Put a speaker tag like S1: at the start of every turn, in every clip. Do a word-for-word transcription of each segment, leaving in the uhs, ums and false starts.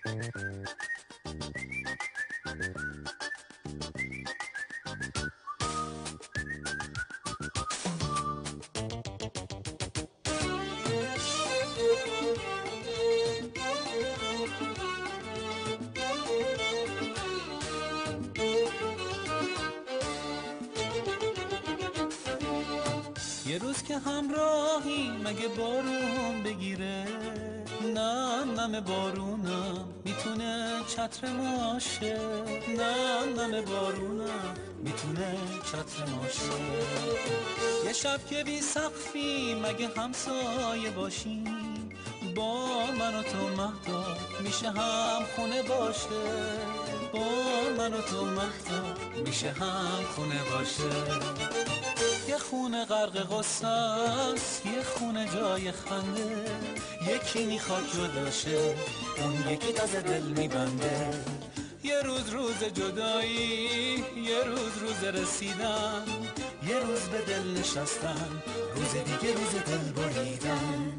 S1: یه روز که همراهی مگه بارون بگیره؟ نه نم بارونم میتونه چتر ماشه، نه نم بارونم میتونه چتر ماشه. یه شب که بی سقفی مگه همسایه باشیم، با من و تو مهدا میشه هم خونه باشه، با من و تو مهدا میشه هم خونه باشه. یه خونه غرق غصه است، یه خونه جای خنده، یکی میخواد جداشه، اون یکی تازه دل میبنده. یه روز روز جدایی، یه روز روز رسیدن، یه روز به دل نشستن، روز دیگه روز دل بریدن.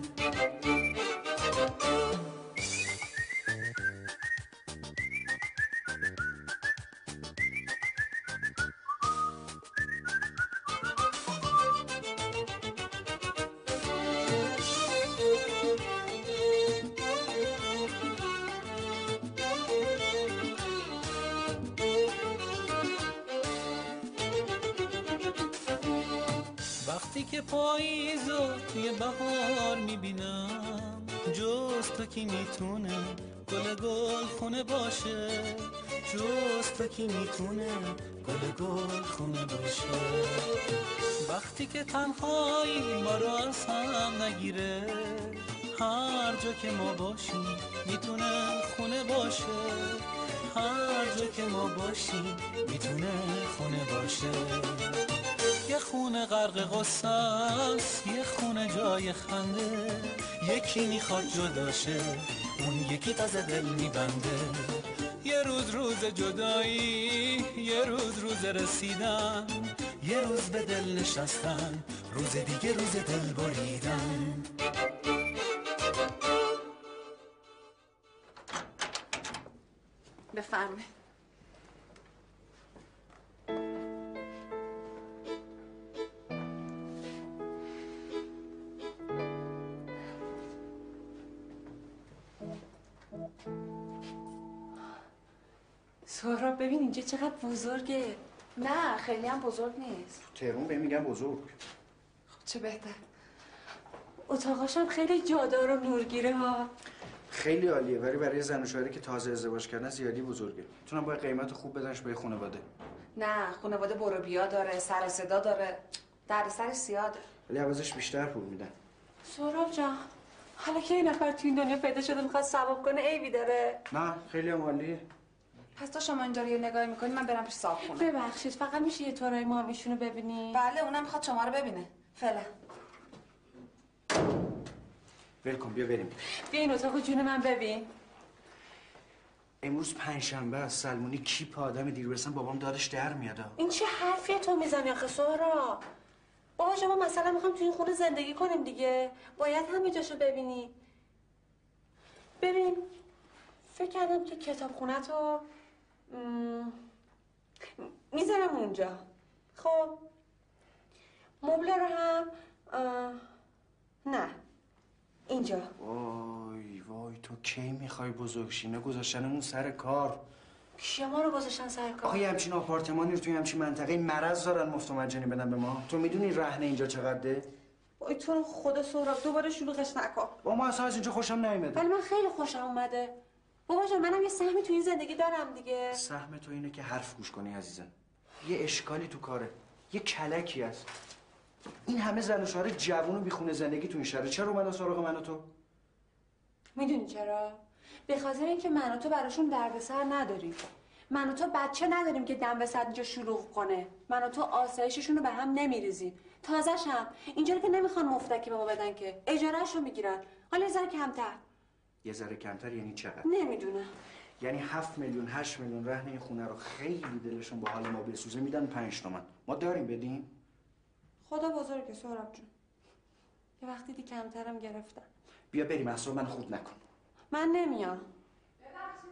S1: وقتی که پاییزو توی بهار میبینم، جز تو کی میتونه گل گل خونه باشه، جز تو کی میتونه گل گل خونه باشه. وقتی که تنهایی ما رو از هم نگیره، هر جا که ما باشیم میتونه خونه باشه، هر جا که ما باشیم میتونه خونه باشه. یه خونه غرق غصه است، یه خونه جای خنده، یکی میخواد جداشه، اون یکی تازه دل میبنده. یه روز روز جدایی، یه روز روز رسیدن، یه روز به دل نشستن، روز دیگه روز دل بریدن.
S2: بفرمایید.
S3: سهراب ببین اینجا چقدر بزرگه.
S2: نه خیلی هم بزرگ نیست.
S4: تهران بهم میگن بزرگ.
S2: خب چه بهتر.
S3: اتاقاشم خیلی جادار و نورگیره ها.
S4: خیلی عالیه، ولی برای زن و شوهری که تازه ازدواج کردن زیادی بزرگه. میتونم باید قیمت خوب بدنش به خانواده.
S2: نه خانواده برو بیا داره، سر صدا داره، دردسر زیاده،
S4: ولی عوضش بیشتر پول میدن.
S3: سهراب جان حالا که این نفر تو این دنیا پیدا شده میخواد ثواب کنه عیبی داره؟
S4: نه خیلی هم عالیه.
S2: پس تا شما اینجا رو نگاه میکنی من برم پیش صاحبخونه.
S3: ببخشید فقط میشه یه طورای ما هم ایشونو ببینی؟
S2: بله اونم میخواد شما رو ببینه. فعلا
S4: ول کن بیا بریم.
S3: بیا این اتاقو جون من ببین.
S4: امروز پنجشنبه است، سلمونی کیپ آدم دیر برسن بابام دادش در میاد.
S3: این چه حرفیه تو میزنی آخه سهراب؟ بابا شما مثلا میخوایم تو این خونه زندگی کنیم دیگه، باید همه جاشو ببینی. ببین فکر کردم که کتابخونه‌تو میذارم اونجا. خب مبله رو هم نه اینجا.
S4: وای وای تو کی میخوای بزرگشی؟ نه گذاشتنمون سر کار.
S3: شما رو گذاشتن سر کار؟
S4: آخه همچین آپارتمانی رو توی همچین منطقه مرض دارن مفت و مجانی بدن به ما. تو میدونی رهن اینجا چقدره؟
S3: وای تو رو خدا سهراب دوباره شلوغش نکن.
S4: با ما اصلا از اینجا خوشم نیومده.
S3: ولی من خیلی خوشم اومده. بابا جان منم یه سهمی تو این زندگی دارم دیگه.
S4: سهم تو اینه که حرف گوش کنی عزیزم. یه اشکالی تو کاره، یه کلکی هست. این همه زن و شوهر جوون و بیخونه زندگی تو این شهر، چرا اومدن سراغ من و تو؟
S3: میدونی چرا؟ به خاطر اینکه من و تو براشون دردسر نداریم. من و تو بچه نداریم که دم به صد اینجا شلوغ کنه. من و تو آسایششون رو به هم نمیریزیم. تازه‌ش هم اینجا که نمیخوان مفتکی به ما بدن که اجاره‌شو میگیرن. حالا یه ذره کمتر.
S4: یه ذره کمتر یعنی چقدر؟
S3: نمیدونم.
S4: یعنی هفت میلیون هشت میلیون رهن این خونه رو خیلی دلشون با حال ما بسوزه میدن پنج تومن. ما داریم بدیم؟
S3: خدا بزرگه سهراب جون. یه وقتی دی کمترم گرفتن.
S4: بیا بریم اصلا من خود نکن.
S3: من نمیام.
S2: ببخشید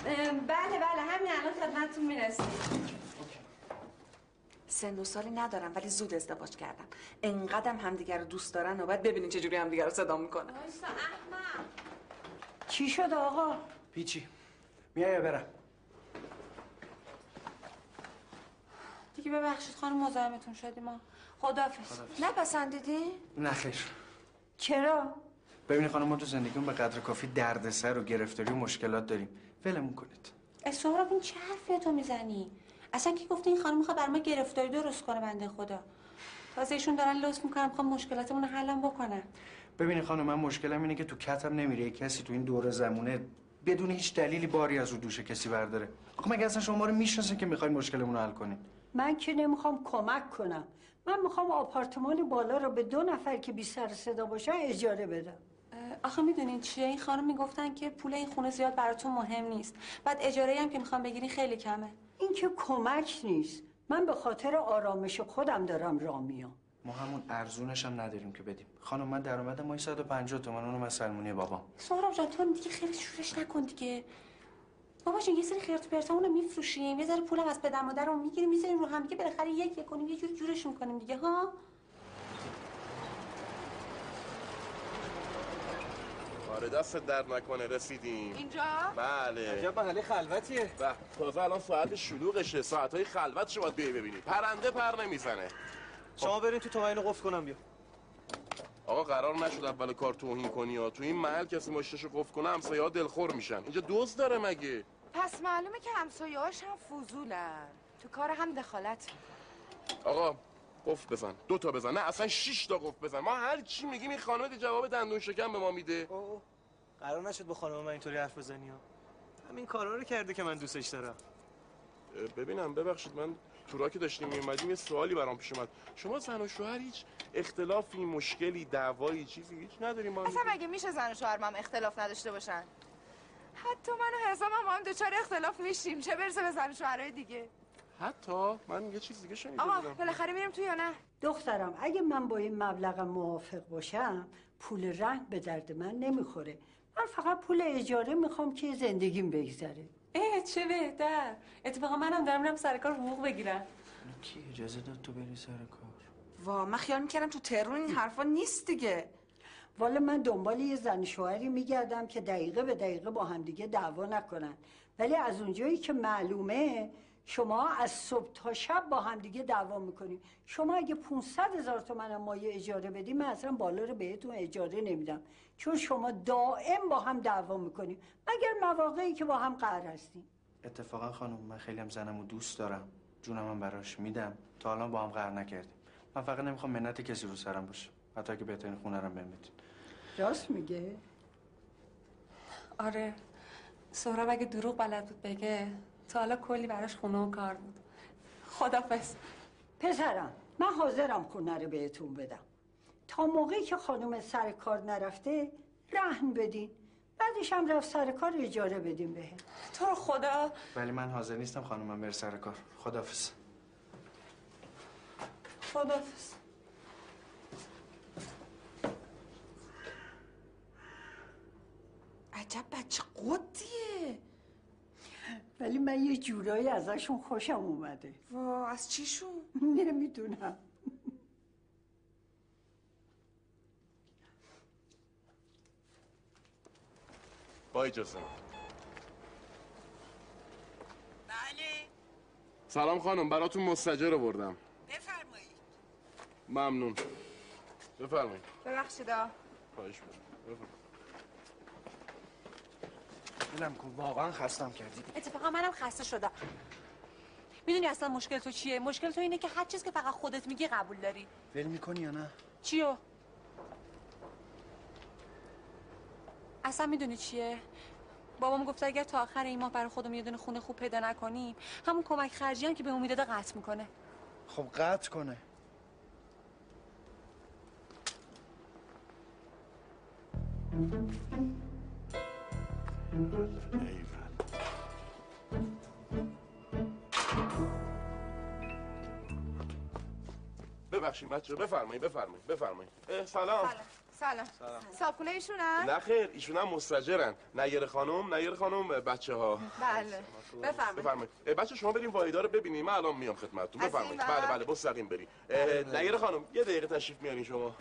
S3: بله بله همین الان خدمتتون میرسیم.
S2: سن و سالی ندارم ولی زود ازدواج کردم. انقدرم همدیگه رو دوست دارن و باید ببینین چجوری همدیگه رو صدا میکنن.
S3: وایسا احمد. چی شد آقا؟
S4: پیچی میای یا برم؟
S3: دیگه ببخشید خانم مزاحمتون شدیم ما. خداحافظ.
S2: نپسندیدی؟
S4: نه خیر.
S3: چرا؟
S4: ببینید خانم ما تو زندگیمون به قدر کافی دردسر و گرفتاری و مشکلات داریم. ولمون کنید.
S3: سهراب این چه حرفیه تو میزنی؟ اصلا کی گفته این خانم میخواد برای ما گرفتاری درست کنه بنده خدا؟ تازه ایشون دارن لطف میکنن میخوان مشکلاتمون رو حلم بکنن.
S4: ببینید خانم من مشکلم اینه که تو کتم نمیره کسی تو این دوره زمونه بدون هیچ دلیلی باری از رو دوش کسی برداره. خب مگه اصلا شما رو میشناسین که میخواین مشکلمون رو حل کنین؟
S5: من که نمیخوام کمک کنم. من میخوام آپارتمان بالا رو به دو نفر که بی سر صدا باشن اجاره بدم.
S3: آخه میدونین چیه؟ این خانم میگفتن که پول این خونه زیاد براتون مهم نیست. بعد اجاره‌ای هم که میخوام بگیرین خیلی کمه.
S5: این که کمک نیست. من به خاطر آرامش خودم دارم راه میام.
S4: ما همون ارزونش هم نداریم که بدیم. خانم من درآمدم ماهی صد و پنجاه تومن اونم از سلمونی بابام.
S3: سهراب جان تو دیگه خیلی شورش نکن دیگه. بابا جون یه سری خرت و پرتامونو میفروشیم، یه ذره پولم از پدر مادرمون میگیریم میذاریم رو هم دیگه بالاخره یک یک کنیم یه جوری جورش میکنیم دیگه ها.
S6: آره دست درد نکنه رسیدیم.
S2: اینجا؟
S6: بله.
S7: عجب محله خلوتیه.
S6: به تازه الان ساعت شلوغشه، ساعت‌های خلوتش باید بیای ببینی. پرنده پر نمیزنه.
S7: شما برین تو تا اینو قفل کنم بیا.
S6: آقا قرار نشد اول کار توهین کنی ها. تو این محل کسی ماشینشو قفل کنه همسایه‌ها دلخور میشن. اینجا دزد داره مگه؟
S2: پس معلومه که همسایه‌هاش هم فضولن. تو کار هم دخالت میکنن.
S6: آقا قفل بزن. دو تا بزن. نه اصلا شش تا قفل بزن. ما هر چی میگیم این خانم جواب دندون شکم به ما میده.
S7: اوه قرار نشد با خانم من اینطوری حرف بزنی ها. همین کارا رو کرده که من دوستش دارم.
S6: ببینم ببخشید من تو را که داشتیم میومدیم یه سوالی برام پیش اومد. شما زن و شوهر هیچ اختلافی، مشکلی، دعوایی چیزی هیچ نداریم ما؟
S2: اصلا مگه میشه زن و شوهر هم اختلاف نداشته باشن؟ حتی من و حسام هم, هم دچار اختلاف میشیم، چه برسه به زن و شوهرای دیگه.
S6: حتی من یه چیز دیگه شنیده
S2: آقا
S6: بودم.
S2: بالاخره میریم تو یا نه؟
S5: دخترم اگه من با این مبلغ موافق باشم پول رهن به درد من نمیخوره. من فقط پول اجاره میخوام که زندگیم بگذره.
S3: اه چه بهتر. اتفاقا منم دارم میرم سر کار حقوق بگیرم.
S4: کی اجازه داد تو بری سر کار؟
S2: وا من خیال میکردم تو تهران این حرفا نیست دیگه.
S5: والا من دنبال یه زن شوهری میگردم که دقیقه به دقیقه با همدیگه دعوا نکنن. ولی از اونجایی که معلومه شما از صبح تا شب با همدیگه دعوا میکنیم. شما اگه پونصد هزار تومن مایه اجاره بدیم من اصلا بالا رو بهتون اجاره نمیدم. چون شما دائم با هم دعوا میکنیم مگر مواقعی که با هم قهر هستیم.
S4: اتفاقا خانم من خیلی هم زنمو دوست دارم. جونم هم براش میدم. تا الان با هم قهر نکردیم. من فقط نمیخوام منت کسی رو سرم باشه. حتی که بهترین خونه رو بهم بدین.
S5: راست میگه؟
S3: آره سهراب اگه دروغ بلد بود بگه تا حالا کلی براش خونه و کار بود. خدافظ.
S5: پسرم من حاضرم خونه رو بهتون بدم. تا موقعی که خانم سر کار نرفته رهن بدین. بعدش هم رفت سر کار اجاره بدین بهم.
S3: تو رو خدا.
S4: ولی من حاضر نیستم خانومم بره سر کار. خداحافظ.
S3: خداحافظ.
S2: عجب بچه قدیه.
S5: ولی من یه جورایی ازشون خوشم اومده.
S2: وا از چیشون؟
S5: نمیدونم.
S6: با اجازه.
S5: بله.
S6: سلام خانم براتون مستاجر آوردم.
S5: بفرمایید.
S6: ممنون. بفرمایید.
S2: ببخشید.
S6: خواهش می‌کنم.
S4: ولم کن واقعا خستم کردی.
S3: اتفاقا منم خسته شدم. میدونی اصلا مشکل تو چیه؟ مشکل تو اینه که هر چیز که فقط خودت میگی قبول داری.
S4: ول میکنی یا نه؟
S3: چیو؟ اصلا میدونی چیه؟ بابام گفته اگر تا آخر این ماه برای خودمون یه دونه خونه خوب پیدا نکنیم همون کمک خرجی هم که بهمون میداده قطع میکنه.
S4: خب قطع کنه.
S6: ببخشید بچه بفرمایید بفرمایید بفرمایید. سلام.
S2: سلام. سلام.
S6: سلام.
S2: صابخونه ایشونن؟
S6: نه خیر، ایشون هم مستاجرن. نیر خانم، نیر خانم، بچه ها.
S2: بله. بفرمایید.
S6: بفرمایید. بچه شما بریم واحدا رو ببینیم. من الان میام خدمتتون. بفرمایید. بله بله، مستقیم بریم. نیر خانم، یه دقیقه تشریف میارین شما.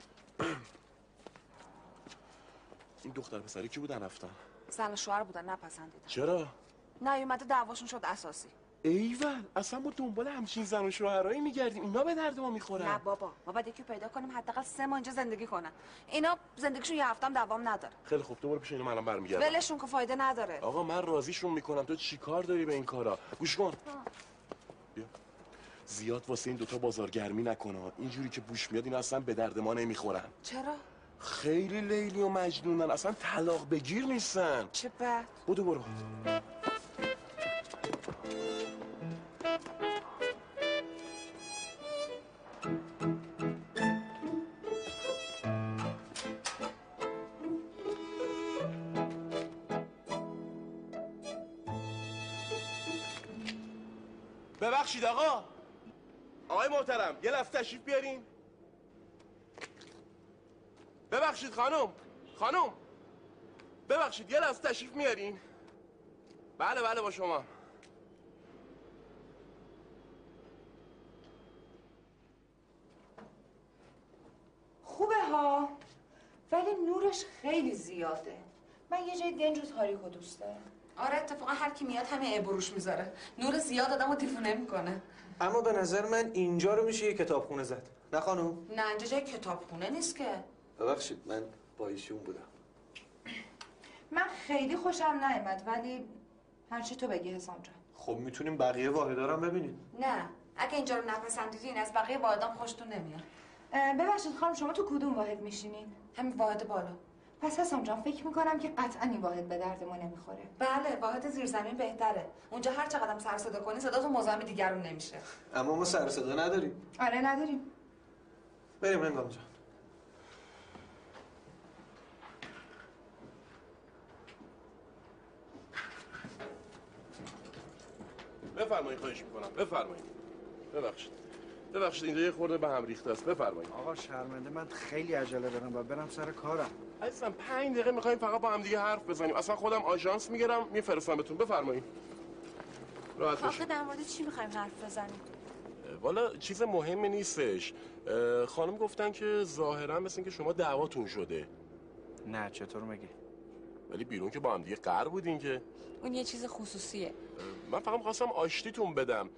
S6: این دختر پسری کی بودن رفتن؟
S3: زن و شوهر بودن نپسندیدن.
S6: چرا؟
S3: نیومده دعواشون شد اساسی.
S6: ایول، اصلا ما دنبال همچین زن و شوهرایی میگردیم. اینا به درد ما میخورن.
S3: نه بابا، ما باید یکی پیدا کنیم حداقل سه ماه اینجا زندگی کنن. اینا زندگیشون یه هفتم دوام نداره.
S6: خیلی خوب، تو برو پیش اینا، من الان برمیگردم.
S3: ولشون که فایده نداره.
S6: آقا من راضیشون میکنم، تو چیکار داری به این کارا؟ گوش کن. بیا. زیاد واسه این دوتا بازارگرمی نکنه. اینجوری که بوش میاد اینا اصلا به درد ما نمیخورن.
S3: چرا؟
S6: خیلی لیلی و مجنونن، اصلا طلاق بگیر نیستن.
S3: چه بد.
S6: بودو برو. ببخشید آقا. آقای محترم، یه لحظه تشریف بیارین. ببخشید خانم. خانم. ببخشید یه لحظه تشریف میارین. بله بله با شما.
S2: خوبه ها، ولی نورش خیلی زیاده. من یه جای دنج و تاریک رو دوست دارم.
S3: آره اتفاقا هر کی میاد همه عبروش میذاره. نور زیاد آدمو دیوونه میکنه.
S7: اما به نظر من اینجا رو میشه یه کتابخونه زد. نه خانم؟
S3: نه اینجا جای کتابخونه نیست که.
S7: ببخشید من با ایشون بودم.
S2: من خیلی خوشم نیامد، ولی هرچی تو بگی حسام جان.
S7: خب میتونیم بقیه واحدا رو هم ببینیم.
S3: نه اگه اینجا رو نپسندیدین از بقیه واحدام خوشتون نمیاد.
S2: ببخشید خانم، شما تو کدوم واحد میشینین؟
S3: همین واحد بالا.
S2: پس حسام جان فکر میکنم که قطعا این واحد به درد ما نمیخوره.
S3: بله واحد زیرزمین بهتره. اونجا هر چقدر سر صدا کنی صداتون مزاحم دیگرون نمیشه.
S7: اما ما سر صدا نداریم.
S2: آره نداریم.
S7: بریم هنگام جان.
S6: بفرمایید، خواهش میکنم. بفرمایید. ببخشید. ببخشید اینجا یه خورده به هم ریخته است. بفرمایید.
S4: آقا شرمنده، من خیلی عجله دارم و برم سر کارم.
S6: عزیزم پنج دقیقه میخوایم فقط با هم دیگه حرف بزنیم. اصلا خودم آژانس میگیرم میفرستمتون. بفرمایید. راحت باشید.
S3: آخه در مورد چی میخوایم حرف بزنیم؟
S6: والا چیز مهمی نیستش. خانم گفتن که ظاهرا مثل اینکه شما دعواتون شده.
S4: نه چطور میگی؟
S6: ولی بیرون که با هم دیگه قرار بودین که.
S3: اون یه چیز خصوصیه.
S6: من فقط خواستم آشتیتون بدم.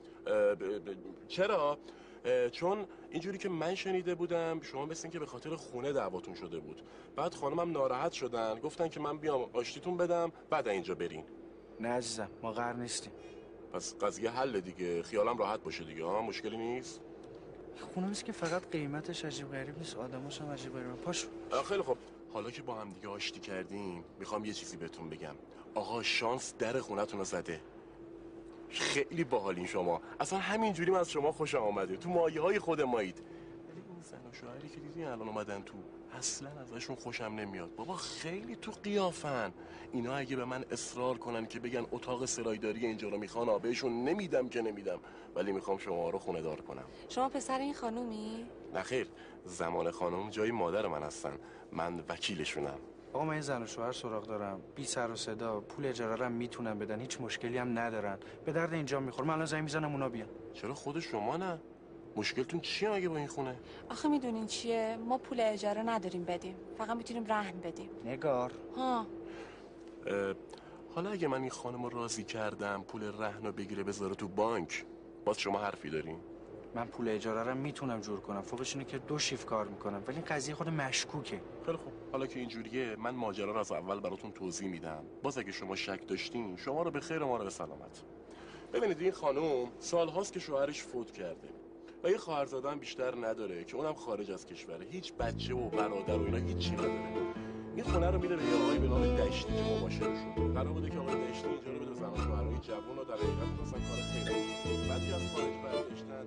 S6: چرا؟ چون اینجوری که من شنیده بودم شما مثل این که به خاطر خونه دعواتون شده بود. بعد خانمم ناراحت شدن گفتن که من بیام آشتیتون بدم بعد اینجا برین.
S4: نه عزیزم، ما قرار نیستیم.
S6: پس قضیه حل دیگه، خیالم راحت باشه دیگه. ها مشکلی نیست.
S4: خونه نیست که فقط قیمتش عجیب غریب نیست، آدماش هم عجیب غریبه. پاشو.
S6: خیلی خوب. حالا که با هم دیگه آشتی کردیم میخوام یه چیزی بهتون بگم. آقا شانس در خونتون رو زده. خیلی باحالین شما. اصلا همینجوری من از شما خوشم آمده. تو مایه های خود مایید. ولی این زن و شوهری که دیدین الان اومدن تو اصلا ازشون خوشم نمیاد. بابا خیلی تو قیافن. اینا اگه به من اصرار کنن که بگن اتاق سرایداری اینجا رو میخوان بهشون نمیدم که نمیدم. ولی میخوام شما رو خونه دار کنم.
S3: شما پسر این خانومی؟
S6: نه خیر، زمان خانم جای مادر من هستن. من وکیلشونم.
S4: آقا من این زن و شوهر سراغ دارم، بی سر و صدا، پول اجاره رو هم میتونن بدن، هیچ مشکلی هم ندارن. به درد اینجا میخوره. من الان زنگ میزنم اونا بیان.
S6: چرا خود شما نه؟ مشکلتون چیه مگه با این خونه؟
S3: آخه میدونین چیه؟ ما پول اجاره نداریم بدیم. فقط میتونیم رهن بدیم.
S4: نگار.
S3: ها.
S6: حالا اگه من این خانم رو راضی کردم پول رهن رو بگیره بذاره تو بانک، باز شما حرفی دارین؟
S4: من پول اجاره رو میتونم جور کنم. فوقش اینه که دو شیفت کار میکنم، ولی این قضیه خود مشکوکه.
S6: خیلی خوب. حالا که اینجوریه من ماجرا رو از اول براتون توضیح میدم. باز اگه شما شک داشتین شما رو به خیر ما رو به سلامت. ببینید این خانم سالهاست که شوهرش فوت کرده و یه خواهرزاده هم بیشتر نداره که اونم خارج از کشوره. هیچ بچه و برادر و اینا هیچی نداره. این خونه رو میده به یه آقای به نام دشتی که مباشرشون. قرار بوده که آقای دشتی اینجا رو بده زن و شوهرای جوون و در حقیقت مثلا کار خیلی. بعضی از خارج برگشتن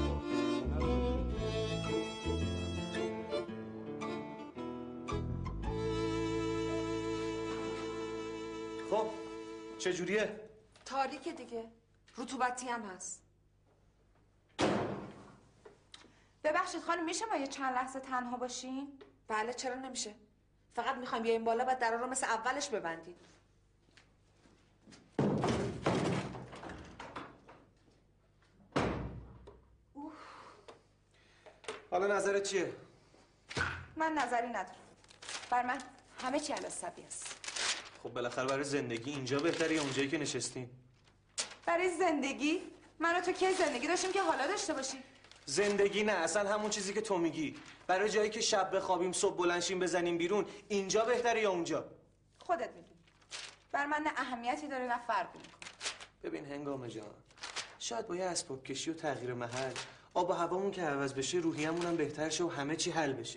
S7: خب چجوریه؟
S3: تاریکه دیگه. رطوبتی هم هست.
S2: ببخشید خانم، میشه ما یه چند لحظه تنها باشیم؟
S3: بله چرا نمیشه؟ فقط میخوایم بیایم بالا بعد درا رو مثل اولش ببندید.
S7: حالا نظرت چیه؟
S2: من نظری ندارم. بر من همه چی علاسبی است.
S7: خب بالاخره برای زندگی اینجا بهتره یا اونجایی که نشستیم؟
S2: برای زندگی؟ من و تو کی زندگی داشتیم که حالا داشته باشیم؟
S7: زندگی نه، اصلا همون چیزی که تو میگی. برای جایی که شب بخوابیم صبح بلنشیم بزنیم بیرون، اینجا بهتره یا اونجا؟
S2: خودت میدونی. بر من نه اهمیتی داره نه فرقی میکنه.
S7: ببین هنگام جان، شاید با یه اسباب کشی و تغییر محل آب و هوامون که عوض بشه روحیه‌مون هم بهتر شه و همه چی حل بشه.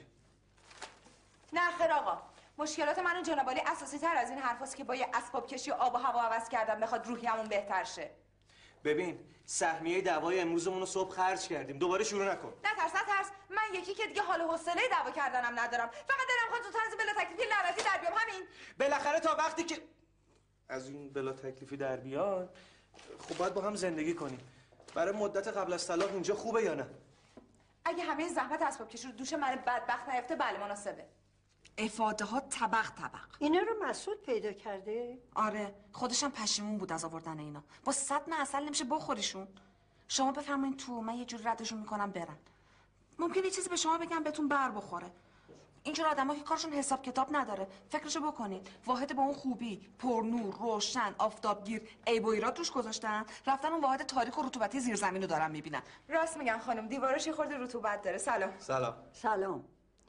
S2: نه خیر آقا، مشکلات من و جناب عالی اساسی تر از این حرفاست که با یه اسباب کشی و آب و هوا عوض کردن بخواد روحیه‌مون بهتر شه.
S7: ببین سهمیه دوای امروزمون رو صبح خرج کردیم، دوباره شروع نکن.
S2: نترس نترس، من یکی که دیگه حال و حوصله دعوا کردنم ندارم. فقط دلم خواست زودتر از بلا تکلیفی لعنتی در بیام، همین.
S7: بالاخره تا وقتی که از این بلا تکلیفی در بیاد خب باید با هم زندگی کنیم. برای مدت قبل از طلاق اینجا خوبه یا نه؟
S2: اگه همه زحمت اسباب کشی رو دوش من بدبخت نیفته بله مناسبه.
S3: افاده ها طبق طبق.
S5: اینا رو مسعود پیدا کرده؟
S3: آره خودشم پشیمون بود از آوردن اینا. با صدمه عسل نمیشه بخوریشون. شما بفرمایید تو، من یه جوری ردشون میکنم برن. ممکنه یه چیزی به شما بگم بهتون بر بخوره. اینجور آدم‌ها که کارشون حساب کتاب نداره. فکرشو بکنید. واحد با اون خوبی، پرنور، روشن، آفتابگیر، عیب و ایراد روش گذاشتن، رفتن اون واحد تاریک و رطوبتی زیرزمین رو دارن میبینن.
S2: راست میگن خانم، دیواراش یه خورده رطوبت داره. سلام.
S7: سلام.
S5: سلام.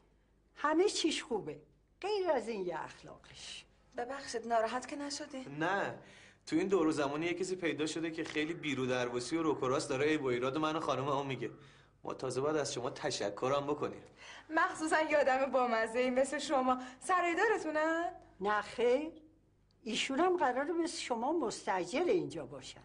S5: همه چیش خوبه غیر از این یه اخلاقش.
S3: ببخشید ناراحت که نشدی؟
S7: نه تو این دور و زمانی یه کسی پیدا شده که خیلی بیرو درواسی و روکراس داره عیب و ایراد من و خانم هم میگه. ما تازه باید از شما تشکرم بکنیم.
S2: مخصوصا یه آدم بامزه‌ای مثل شما. سرایدارتونن؟
S5: نه خیر، ایشون هم قراره مثل شما مستاجر اینجا باشن.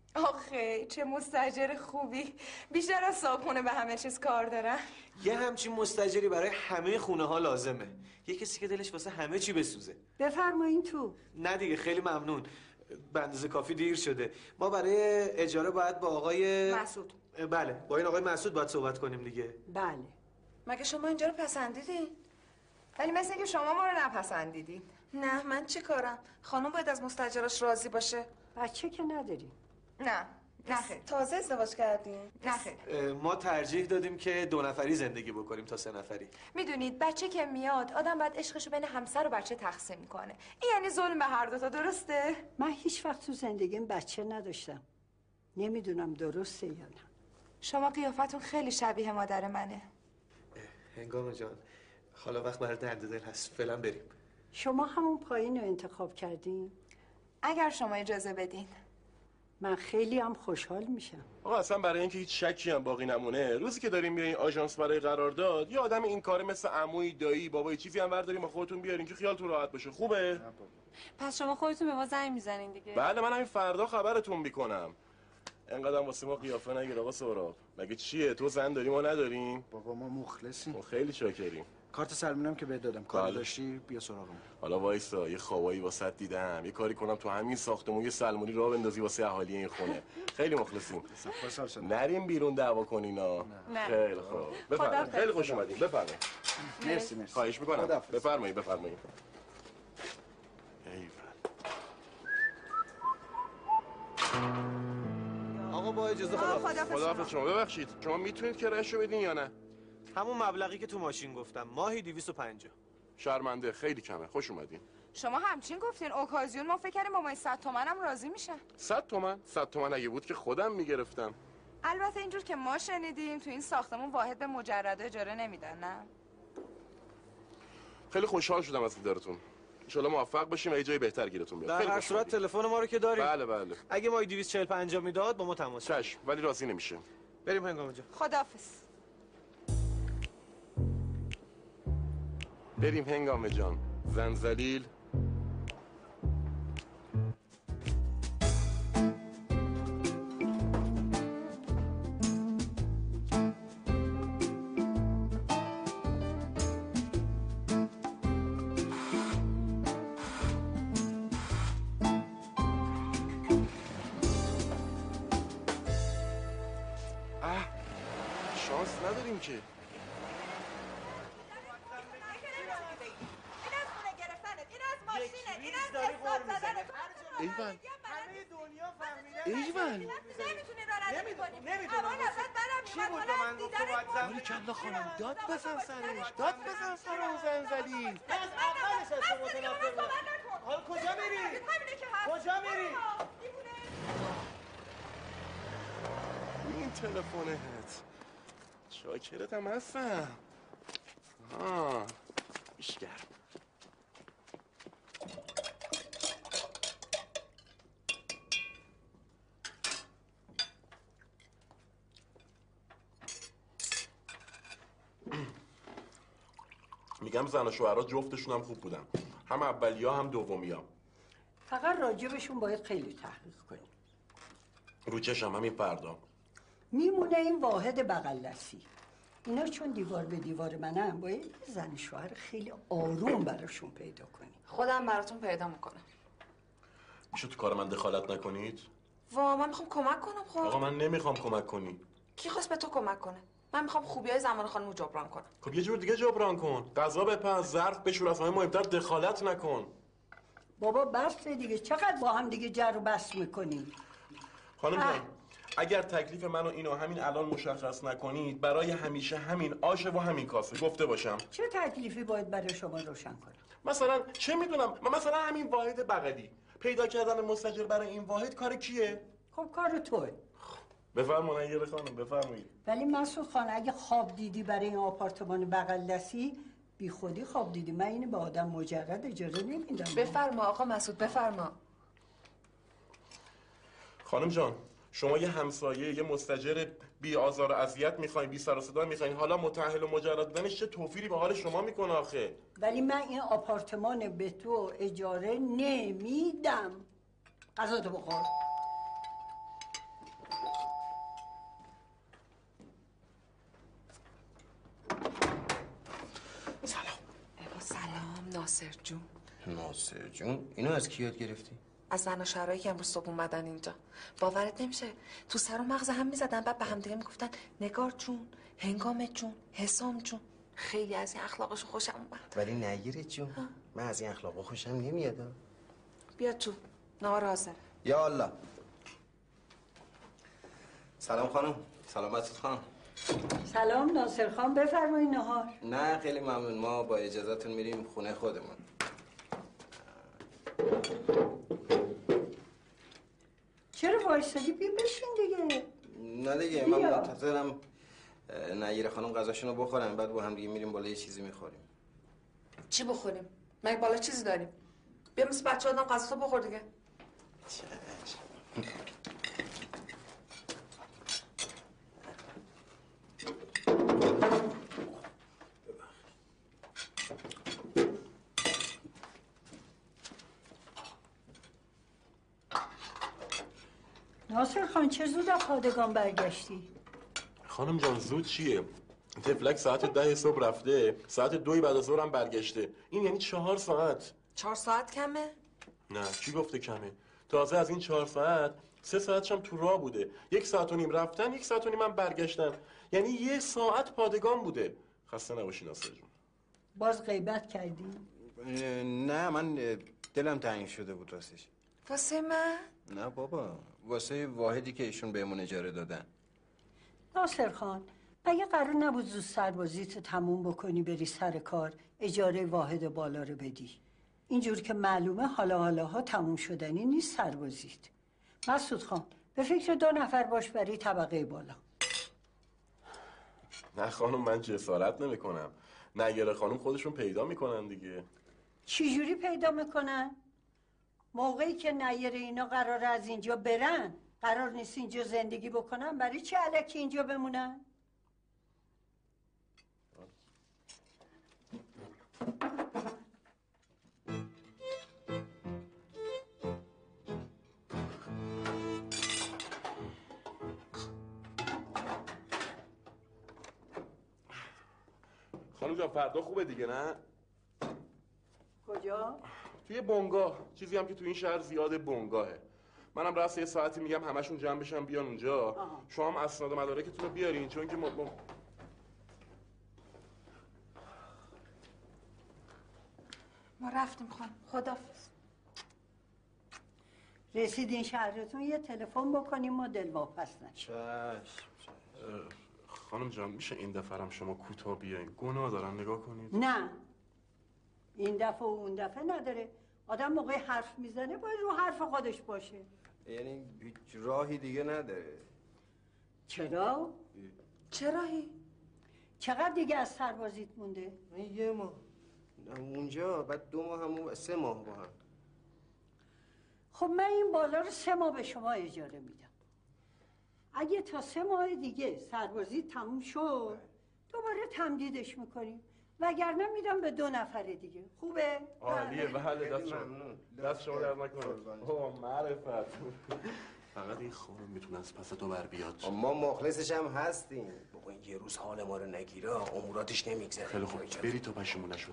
S2: آخه چه مستاجر خوبی. بیشتر از صابخونه به همه چیز کار دارن.
S7: یه همچین مستاجری برای همه خونه ها لازمه. یه کسی که دلش واسه همه چی بسوزه.
S5: بفرمایین تو.
S7: نه دیگه خیلی ممنون. به اندازه کافی دیر شده. ما برای اجاره باید با آقای
S2: مسعود.
S7: بله با این آقای مسعود باید صحبت کنیم دیگه.
S5: بله.
S3: مگه شما اینجا رو پسندیدین؟
S2: ولی مثل اینکه شما ما رو نپسندیدین.
S3: نه من چی کارم؟ خانم باید از مستاجراش راضی باشه.
S5: بچه که نداریم.
S2: نه نه خیر.
S3: تازه ازدواج کردین؟
S2: نه خیر.
S7: ما ترجیح دادیم که دو نفری زندگی بکنیم تا سه نفری.
S2: میدونید بچه که میاد آدم باید عشقشو بین همسر و بچه تقسیم کنه. این یعنی ظلم به هر دوتا، درسته؟
S5: من هیچ وقت تو زندگیم بچه نداشتم. نمیدونم درسته یا نه.
S2: شما قیافتون خیلی شبیه مادر منه.
S7: هنگام جان حالا وقت برای درد دل هست، فعلا بریم.
S5: شما همون پایین رو انتخاب کردین؟
S2: اگر شما اجازه بدین.
S5: من خیلی هم خوشحال میشم.
S6: آقا اصلا برای اینکه هیچ شکی هم باقی نمونه، روزی که داریم میایین آژانس برای قرارداد، یه آدم این کاره مثل عموی، دایی، بابای چیزی هم برداریم با خودتون بیارین که خیالتون راحت بشه. خوبه؟
S8: پس شما خودتون به ما زنگ میزنین دیگه؟
S6: بله من همین فردا خبرتون میکنم. انقدر واسه ما قیافه نگیر آقا سهراب. مگه چیه؟ تو زن داری ما نداریم؟
S4: بابا ما مخلصیم.
S6: ما خیلی شاکریم.
S4: کارت سلمونم که بهت دادم. کار
S6: بله.
S4: داشتی بیا سراغم.
S6: حالا وایسا یه خوابایی واسط دیدم. یه کاری کنم تو همین ساختمون یه سلمونی راه بندازی واسه اهالی این خونه. خیلی مخلصیم.
S4: خوشحال شدم.
S6: نریم بیرون دعوا کنینا. خیلی خوب. بفرمایید. خیلی خوش اومدین. بفرمایید.
S4: مرسی مرسی.
S6: خواهش میکنم.
S4: خداحافظ.
S6: بفرمایید بفرمایید. ایول.
S7: آقا با اجازه
S2: آه،
S7: خدا.
S2: خداحافظ.
S6: خداحافظ شما. ببخشید شما میتونید کرایه‌شو بدین یا نه؟
S7: همون مبلغی که تو ماشین گفتم، ماهی دویست و پنجاه.
S6: شرمنده خیلی کمه. خوش اومدین.
S2: شما همچین گفتین اوکازیون، ما فکر کردیم با ما صد تومنم راضی میشن.
S6: صد تومن؟ صد تومن اگه بود که خودم میگرفتم.
S2: البته اینجور که ما شنیدیم تو این ساختمون واحد به مجرد اجاره نمیدن، نه؟
S6: خیلی خوشحال شدم از دیدارتون. ان شاءالله موفق باشیم و یه جای بهتر گیرتون بیاد.
S7: در
S6: خیلی
S7: هر
S6: خوش
S7: صورت
S6: اومدین.
S7: تلفن ما رو که داریم.
S6: بله بله.
S7: اگه ماهی دویست و چهل پنجاه میداد با ما تماس.
S6: چشم ولی راضی نمیشه.
S7: بریم هنگام جان.
S2: خداحافظ.
S6: بریم هنگام جان. زنزلیل. اه شانس نداریم که.
S2: این از احساس زدن
S6: ایول
S7: همه دنیا فهمیدن
S6: ایول
S2: نمیتونی رانندگی کنی
S7: نمیتونم
S2: هوا ازت بدم
S7: چی بود به من گفت باید زن
S6: باری کلا خانم داد بزن سرش داد بزن سر اون زنزلی
S7: من از اولش از تو متنفر بودم حالا کجا میری؟ کجا میری؟
S6: این تلفنت شاکرتم هستم آه بیشگر میگم زن و شوهرها جفتشون هم خوب بودن هم اولیا هم دومیا
S5: فقط راجبشون باید خیلی تحقیق کنیم.
S6: رو چشم همین فردا
S5: میمونه این واحد بغل دستی. اینا چون دیوار به دیوار منم باید زن شوهر خیلی آروم براشون پیدا کنیم.
S8: خودم براتون پیدا میکنم.
S6: میشه تو کار من دخالت نکنید؟
S8: وا من میخوام کمک کنم. خب
S6: آقا من نمیخوام کمک کنی.
S8: کی خواست به تو کمک کنه؟ من میخوام خوبیای زمان خانم رو جبران کنم.
S6: خب یه جور دیگه جبران کن. غذا بپز، ظرف بشور، از همه مهمتر دخالت نکن.
S5: بابا بس دیگه، چقدر با هم دیگه جر و بحث میکنیم؟
S6: خانم جان اگر تکلیف منو اینو همین الان مشخص نکنید برای همیشه همین آشه و همین کاسه گفته باشم.
S5: چه تکلیفی باید برای شما روشن کنم؟
S6: مثلا چه میدونم من مثلا همین واحد بغلی پیدا کردن مستاجر برای این واحد کار کیه؟
S5: خب کار توه.
S6: بفرمایید نگیر خانم بفرمایید.
S5: ولی مسعود خان اگه خواب دیدی برای این آپارتمان بغل دستی بی خودی خواب دیدی. من اینو به آدم مجرد اجازه نمیدم.
S8: بفرما آقا مسعود بفرما.
S6: خانم جان شما یه همسایه یه مستاجر بی آزار و اذیت میخواین بی سر و صدا میخواین حالا متأهل و مجرد بودنش چه توفیری به حال شما میکنه آخه؟
S5: ولی من این آپارتمان به تو اجاره نمیدم. غذا تو بخور.
S6: سلام.
S8: با سلام ناصر جون.
S4: ناصر جون اینو از کی یاد گرفتی؟
S8: از زن و شهرهایی که امروز صبح اومدن اینجا. باورت نمیشه تو سر و مغز هم میزدن بعد به هم دیگه میگفتن نگار جون، هنگام جون، حسام جون. خیلی از این اخلاقشون خوشم اومد.
S4: ولی نگیره جون ها. من از این اخلاقا خوشم نمیاد.
S8: بیا تو نهار حاضر.
S4: یا الله. سلام خانم. سلام مسعود خانم.
S5: سلام ناصر خان بفرمایید نهار.
S4: نه خیلی ممنون ما با اجازهتون میریم خونه خودمون.
S5: چرا وایسادی؟ بیا بشین دیگه.
S4: نه دیگه من منتظرم نگیره خانم غذاشونو بخورن بعد با هم دیگه میریم بالا یه چیزی میخوریم.
S8: چی بخوریم؟ مگه بالا چیزی داریم؟ بیا مثل بچه آدم غذا تو بخور دیگه.
S5: ناصر خان چه زود از پادگان برگشتی؟
S6: خانم جان زود چیه؟ تفلک ساعت ده صبح رفته ساعت دوی بعد از ظهر هم برگشته. این یعنی چهار ساعت.
S8: چهار ساعت کمه؟
S6: نه کی گفته کمه؟ تازه از این چهار ساعت سه ساعتش هم تو راه بوده. یک ساعت و نیم رفتن یک ساعت و نیم هم برگشتن. یعنی یه ساعت پادگان بوده. خسته نباشی ناصر جون.
S5: باز غیبت کردی؟
S4: نه من دلم تنگ شده بود راستش.
S8: واسه من؟
S4: نه بابا واسه واحدی که ایشون بهمون اجاره دادن.
S5: ناصر خان مگه قرار نبود زود سربازیت تموم بکنی بری سر کار اجاره واحد بالا رو بدی؟ اینجور که معلومه حالا حالاها تموم شدنی نیست سربازیت. مسعود خان به فکر دو نفر باش برای طبقه بالا.
S6: نه خانم من جسارت نمی کنم. نگره خانم خودشون پیدا میکنن دیگه.
S5: چجوری پیدا میکنن؟ موقعی که نیره اینا قرار از اینجا برن قرار نیست اینجا زندگی بکنن برای چه الکی اینجا بمونن؟
S6: خانم جان فردا خوبه دیگه نه؟
S5: کجا؟
S6: توی بنگاه چیزی هم که تو این شهر زیاده بنگاهه. منم راست یه ساعتی میگم همشون جمع بشن بیان اونجا. آها. شما هم اسناد و مدارکتون رو بیارین چون که ما با...
S8: ما رفتیم خانم. خداحافظ.
S5: رسیدین شهرتون یه تلفن بکنیم ما دلواپس نشیم.
S6: چشم. خانم جان میشه این دفعه هم شما کوتاه بیاین؟ گناه دارن نگاه کنید.
S5: نه این دفعه و اون دفعه نداره. آدم موقع حرف میزنه باید رو حرف خودش باشه.
S9: یعنی هیچ راهی دیگه نداره؟
S5: چرا؟
S8: چه راهی؟
S5: چقدر دیگه از سربازیت مونده؟
S9: یه ماه اونجا، بعد دو ماه همون، سه ماه با هم.
S5: خب من این بالا رو سه ماه به شما اجاره میدم. اگه تا سه ماه دیگه سربازی تموم شد دوباره تمدیدش میکنیم، وگرنه میدم به دو نفر دیگه. خوبه؟
S6: عالیه. بله دست شما دست شما در نکنه. اوه معرفت. فقط این خانم میتونه از پس تو بر بیاد.
S9: ما مخلصش هم هستیم. بابا این یه روز حال ما رو نگیره اموراتش نمیگذره.
S6: خیلی خوب بری تا پشیمون نشده.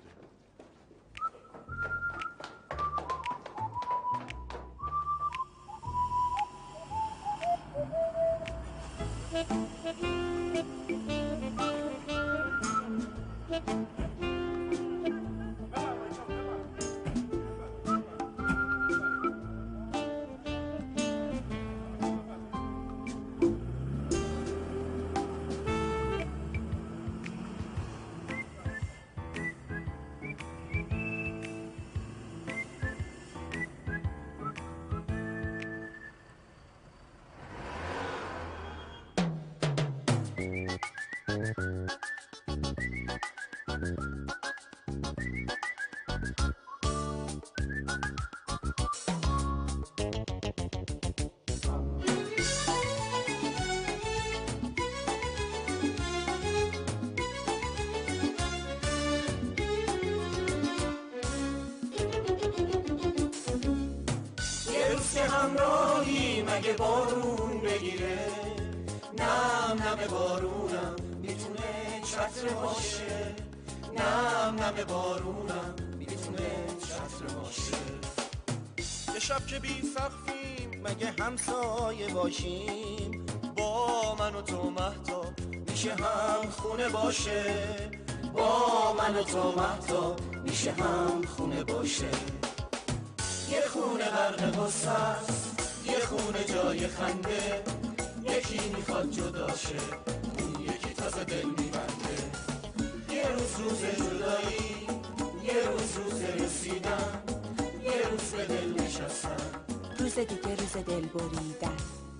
S1: همراهی مگه بارون بگیره، نم نم بارونم میتونه چتر باشه، نم نم بارونم میتونه چتر باشه. یه شب که بی سقفیم مگه همسایه باشیم، با من و تو مهتاب میشه هم خونه باشه، با من و تو مهتاب میشه هم خونه باشه. یه خونه غرق غصه است، یه خونه جای خنده، یکی میخواد جدا شه، اون یکی تازه دل میبنده. یه روز روز جدایی، یه روز روز رسیدن، یه روز به دل نشستن،
S10: روز دیگه روز دل بریدن.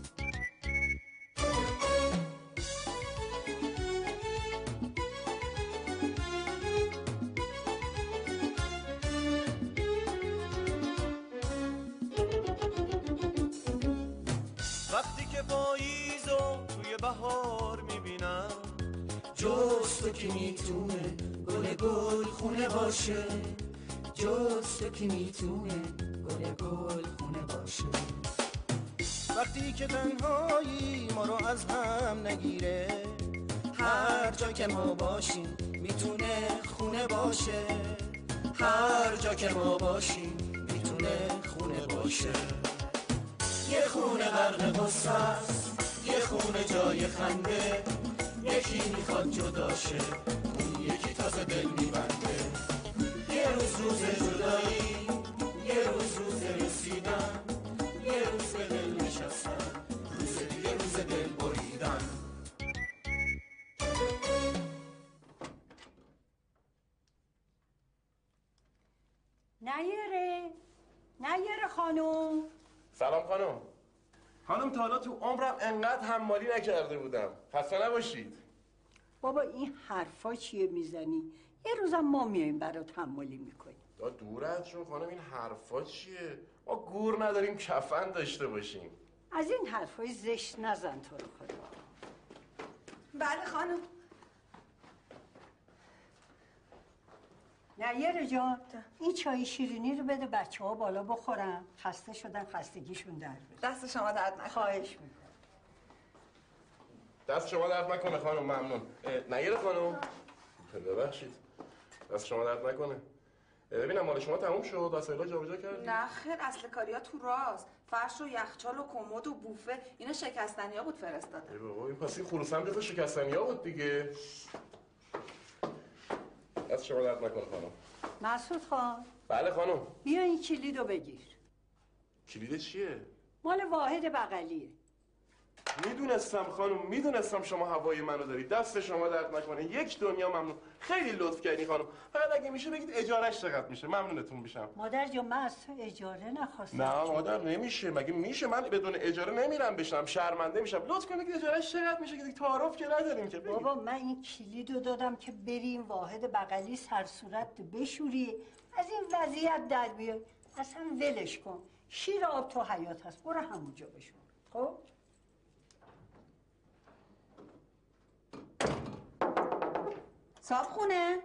S1: وقتی که پاییزو توی بهار میبینم، جز تو کی میتونه گل گل خونه باشه، جز تو کی میتونه گل گل خونه باشه. وقتی که تنهایی ما رو از هم نگیره، هر جا که ما باشیم میتونه خونه باشه، هر جا که ما باشیم میتونه خونه باشه. یه خونه غرق غصه است، یه خونه جای خنده، یکی میخواد جدا شه، اون یکی تازه دل میبنده. یه روز روز جدایی، یه روز روز رسیدن، یه روز به دل نشستن، روز دیگه روز دل بریدن.
S5: نیاره نیاره خانوم.
S6: سلام خانم. خانم تا حالا تو عمرم انقدر حمالی نکرده بودم. خسته نباشید.
S5: بابا این حرفا چیه میزنی؟ یه روزم ما میایم برات حمالی میکنیم.
S6: دا دورت شون خانم، این حرفا چیه؟ ما گور نداریم کفن داشته باشیم.
S5: از این حرفای زشت نزن تو رو خدا.
S2: بله خانم.
S5: نیاره جان این چای شیرینی رو بده بچه ها بالا بخورن، خسته شدن خستگیشون در بره.
S2: دست شما درد نکنه.
S5: خواهش میکنم.
S6: دست شما درد نکنه خانم، ممنون. نگیره خانم. ببخشید. دست شما درد نکنه. ببینم مال شما تموم شد، وسایلا جابجا کردی؟
S2: نه خیر، اصل کاریا تو راست. فرش و یخچال و کمد و بوفه اینا شکستنیا بود فرستاده. ای
S6: بابا این پس این خروس هم جزو شکستنیا بود دیگه. دست دست شما درد نکنه خانم.
S5: مسعود خان
S6: بله خانم.
S5: بیا این کلیدو بگیر.
S6: کلید چیه؟
S5: مال واحد بغلیه.
S6: میدونستم خانم، میدونستم شما هوای منو دارید. دست شما درد نکنه. یک دنیا ممنون. خیلی لطف کردین خانم. فقط اگه میشه بگید اجارهش چقدر میشه. ممنونتون میشم.
S5: مادر جون من از تو اجاره نخواستم.
S6: نه مادر نمیشه. مگه میشه من بدون اجاره نمیرم بشم؟ شرمنده میشم. لطف کنید بگید اجارهش چقدر میشه که تعارف که نداریم که. بگید.
S5: بابا من این کلیدو دادم که بریم واحد بغلی سر صورت بشوری، از این وضعیت در بیای. اصلا ولش کن. شیر آب تو حیات هست. برو همونجا بشور. خب؟
S2: صاحب خونه؟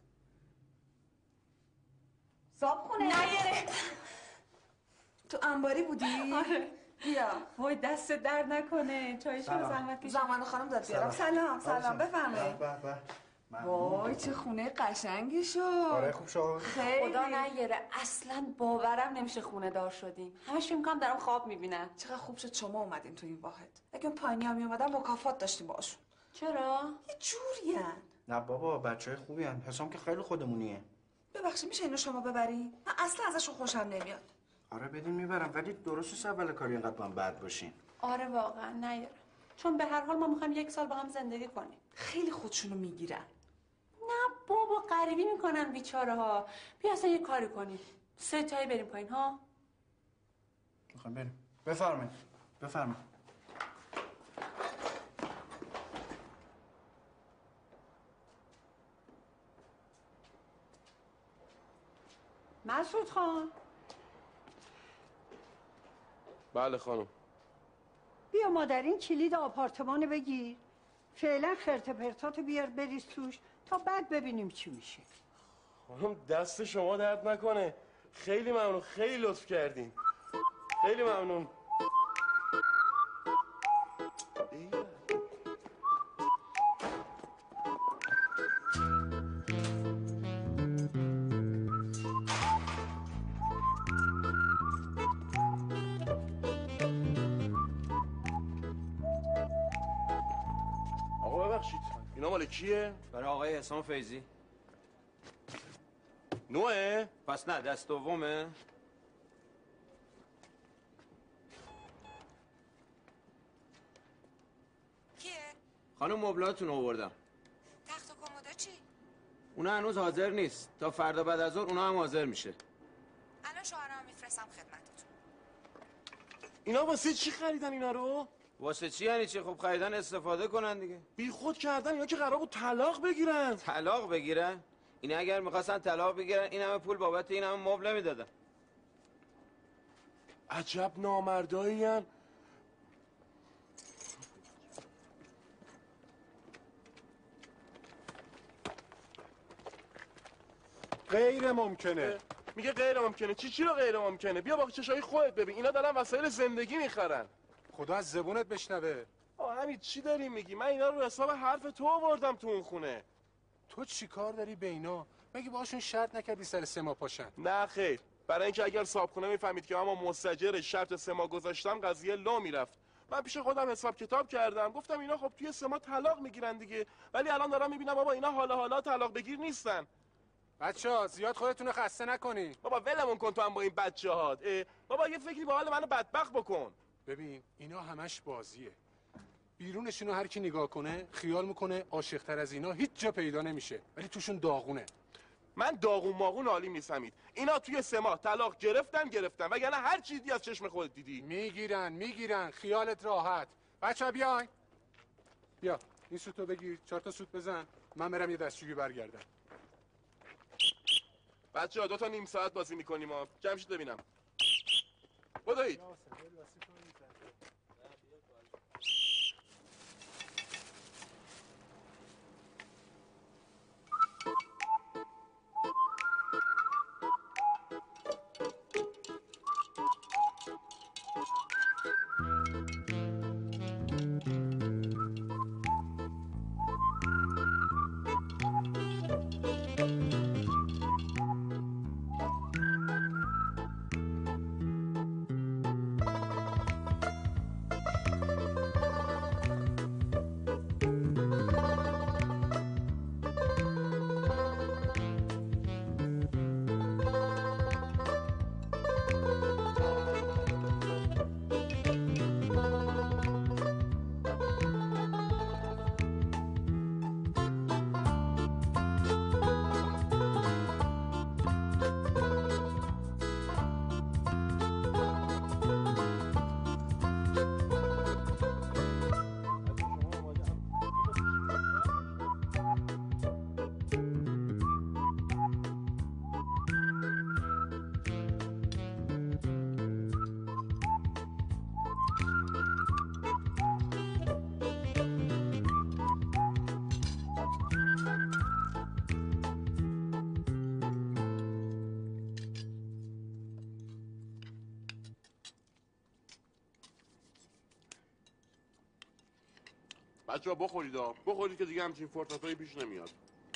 S2: صاحب خونه؟
S8: نیاره.
S2: تو انباری بودی؟
S8: آره.
S2: بیا.
S8: وای دست درد نکنه. چایش رو زحمت کشید.
S2: زمان خانم داد بیارم. سلام سلام بفرمایید. وای چه خونه قشنگی شد.
S4: آره خوب شد.
S2: خیلی.
S3: خدا نیاره اصلا باورم نمیشه خونه دار شدیم. همش فکر می‌کنم دارم خواب میبینم.
S2: چقدر خوب شد شما اومدین تو این واحد. اگه اون پایینیا می اومدن مکافات داشتیم باهاشون.
S3: چرا؟
S2: یه جورین.
S4: نه بابا بچهای خوبی هن. حسام که خیلی خودمونیه.
S2: ببخشید میشه اینو شما ببری؟ من اصلا ازشون خوشم نمیاد.
S4: آره بدین میبرم ولی درست نیست اول کاری اینقدر با هم بد باشین.
S3: آره واقعا نیاره. چون به هر حال ما میخوایم یک سال با هم زندگی کنیم.
S2: خیلی خودشونو میگیرن.
S3: نه بابا غریبی میکنن بیچاره ها. بیا اصلا یه کاری کنیم. سه تایی بریم پایین ها.
S4: میخوایم بریم. بفرمایید. بفرمایید.
S5: مسعود خان
S6: بله خانم.
S5: بیا مادر این کلید آپارتمان بگیر. فعلا خرت پرتاتو بیار بریز توش تا بعد ببینیم چی میشه.
S6: خانم دست شما درد نکنه. خیلی ممنون. خیلی لطف کردین. خیلی ممنون. آقا ببخشید اینا مال کیه؟
S11: برای آقای حسام فیضی.
S6: نوعه؟
S11: پس نه دست دومه.
S2: کیه؟
S11: خانم مبلاتون آوردم.
S2: تخت و کمودا چی؟
S11: اونا هنوز حاضر نیست. تا فردا بعد از ظهر اونا هم حاضر میشه.
S2: الان شوهرام میفرستم خدمتتون.
S6: اینا واسه چی خریدن اینا رو؟
S11: واسه چی یعنی چی؟ خب خریدن استفاده کنن دیگه.
S6: بی خود کردن اینا که قرار بود طلاق بگیرن.
S11: طلاق بگیرن؟ اینا اگر میخواستن طلاق بگیرن این همه پول بابت این همه مبل نمیدادن.
S6: عجب نامردایین.
S12: غیر ممکنه.
S6: میگه غیر ممکنه. چی چی رو غیر ممکنه؟ بیا با چشای خودت ببین. اینا دارن وسایل زندگی میخرن.
S12: خدا از زبونت بشنوه.
S6: آه همین چی داری میگی؟ من اینا رو حساب حرف تو آوردم تو اون خونه.
S12: تو چی کار داری به اینا؟ مگه باشون شرط نکردی سر سه ماه پاشن؟
S6: نه خیر. برای اینکه اگر صاحبخونه میفهمید که اما مستاجر شرط سه ماه گذاشتم قضیه لو میرفت. من پیش خودم حساب کتاب کردم گفتم اینا خب توی سه ماه طلاق میگیرن دیگه. ولی الان دارم میبینم بابا اینا حالا حالا طلاق بگیر نیستن.
S12: بچه‌ها زیاد خودتون رو خسته نکنی.
S6: بابا ولمون کن تو هم با این بچه‌هات. بابا یه فکری به حال منو بدبخت بکن.
S12: ببین اینا همش بازیه. بیرونشون رو هر کی نگاه کنه خیال میکنه عاشق‌تر از اینا هیچ جا پیدا نمیشه، ولی توشون داغونه.
S6: من داغون ماغون عالی میسمید. اینا توی سه ماه طلاق گرفتن گرفتن وگرنه هر چیزی از چشم خودت دیدی.
S12: میگیرن میگیرن خیالت راحت. بچه‌ها بیاین. بیا این سوتو بگیر، چهار تا سوت بزن. من برم یه دستشویی برگردم.
S6: بچه‌ها دو تا نیم ساعت بازی میکنیم ها. جمشید ببینم. بدوید. بچه‌ها بخورید ها، بخورید که دیگه همچین فرصتایی پیش نمیاد.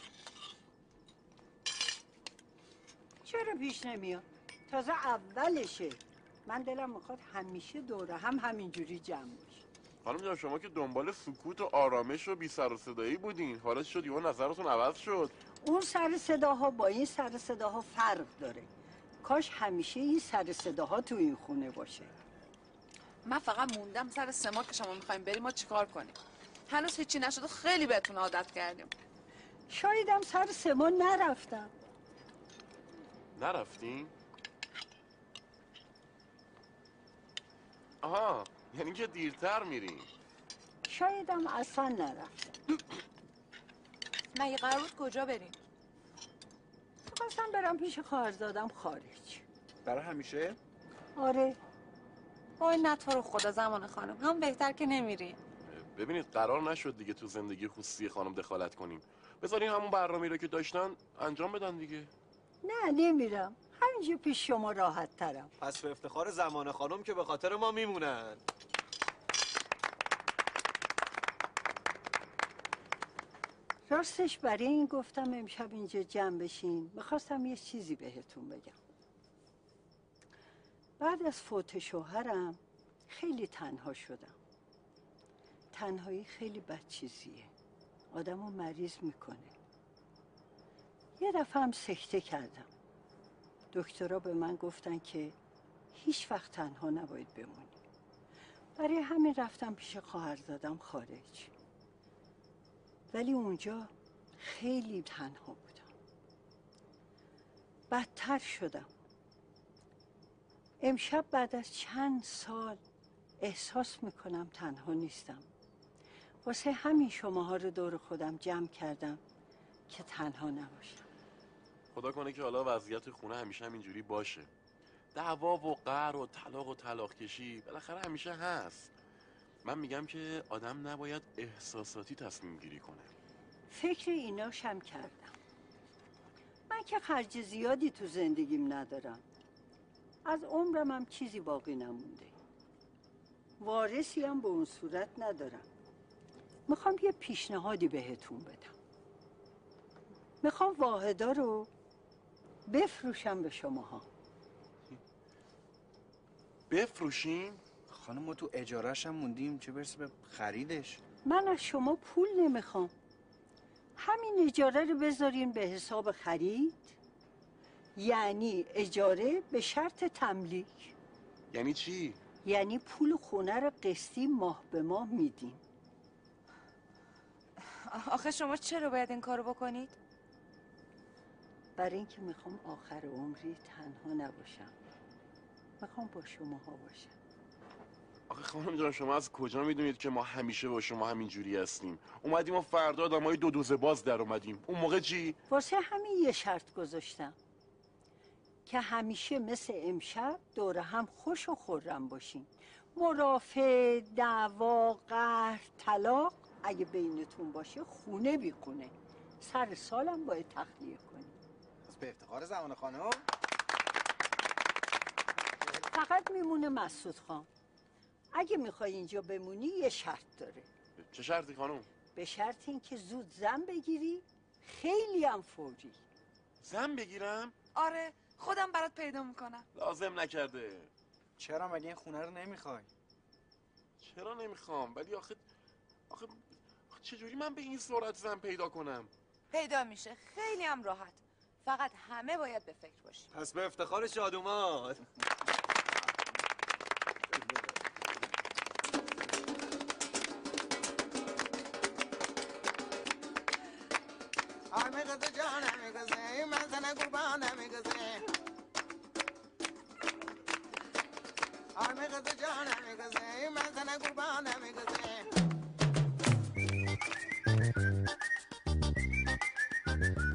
S5: چرا پیش نمیاد؟ تازه اولشه. من دلم میخواد همیشه دوره هم همینجوری جمع باشه.
S6: خانم جان شما که دنبال سکوت و آرامش و بی سر و صدایی بودین، حالا شد یهو نظرتون عوض شد.
S5: اون سر صداها با این سر صداها فرق داره. کاش همیشه این سر صداها تو این خونه باشه.
S8: من فقط موندم سر سما که شما میخوایم بریم ما چیکار کنیم. هنوز هیچی نشده، خیلی بهتون عادت کردیم.
S5: شایدم سر سما نرفتم.
S6: نرفتین؟ آها، یعنی که دیرتر میرین.
S5: شایدم اصلا نرفتم.
S2: مگه قرار بود کجا بریم؟
S5: خواستم برم پیش خواهرزادم خارج.
S13: برای همیشه؟
S5: آره.
S3: وای نه تو رو خدا زمان خانم، هم بهتر که نمیری.
S6: ببینید قرار نشد دیگه تو زندگی خصوصی خانم دخالت کنیم. بذارین همون برنامه‌ای رو که داشتن انجام بدن دیگه.
S5: نه نمیرم. همینجا پیش شما راحت ترم.
S7: پس به افتخار زمان خانم که به خاطر ما میمونن.
S5: راستش برای این گفتم امشب اینجا جمع بشین. میخواستم یه چیزی بهتون بگم. بعد از فوت شوهرم خیلی تنها شدم. تنهایی خیلی بد چیزیه. آدمو مریض میکنه. یه دفعه هم سکته کردم. دکترها به من گفتن که هیچ وقت تنها نباید بمونی. برای همین رفتم پیش خواهرزادم خارج. ولی اونجا خیلی تنها بودم. بدتر شدم. امشب بعد از چند سال احساس میکنم تنها نیستم. واسه همین شماها رو دور خودم جمع کردم که تنها نباشم.
S6: خدا کنه که حالا وضعیت خونه همیشه همینجوری باشه. دعوا و قهر و طلاق و طلاق کشی بالاخره همیشه هست. من میگم که آدم نباید احساساتی تصمیم گیری کنه.
S5: فکر ایناشم کردم. من که خرج زیادی تو زندگیم ندارم. از عمرم هم چیزی باقی نمونده. وارثی هم به اون صورت ندارم. میخوام یه پیشنهادی بهتون بدم. میخوام واحدا رو بفروشم به شماها.
S6: بفروشیم؟
S13: خانم ما تو اجارهش هم موندیم، چه برسه به خریدش.
S5: من از شما پول نمیخوام. همین اجاره رو بذارین به حساب خرید. یعنی اجاره به شرط تملیک.
S6: یعنی چی؟
S5: یعنی پول خونه رو قسطی ماه به ماه میدین.
S2: آخه شما چرا باید این کارو بکنید؟
S5: برای اینکه میخوام آخر عمری تنها نباشم. میخوام با شماها باشم.
S6: آخه خانم جان شما از کجا میدونید که ما همیشه با شما همین جوری هستیم؟ اومدیم و فردا آدمای دو دوزه باز در اومدیم. اون موقع چی؟
S5: واسه همین یه شرط گذاشتم که همیشه مثل امشب دور هم خوش و خرم باشین. مرافع، دعوا، قهر، طلاق اگه بینتون باشه خونه بی خونه. سر سالم باید تخلیه کنیم.
S13: پس به افتخار زمان خانم.
S5: فقط میمونه مسعود خان. اگه میخوای اینجا بمونی یه شرط داره.
S6: چه شرطی خانم؟
S5: به شرط اینکه زود زن بگیری، خیلی هم فوری.
S6: زن بگیرم؟
S8: آره خودم برات پیدا میکنم.
S6: لازم نکرده.
S13: چرا مگه این خونه رو نمیخوای؟
S6: چرا نمیخوام؟ ولی آخه آخه چجوری من به این سرعت زن پیدا کنم؟
S2: پیدا میشه، خیلی هم راحت. فقط همه باید به فکر باشیم.
S7: پس به افتخار شادومات.
S14: آمیگز جان آمیگزه من زن قربان آمیگزه آمیگز جان آمیگزه من زن قربان آمیگزه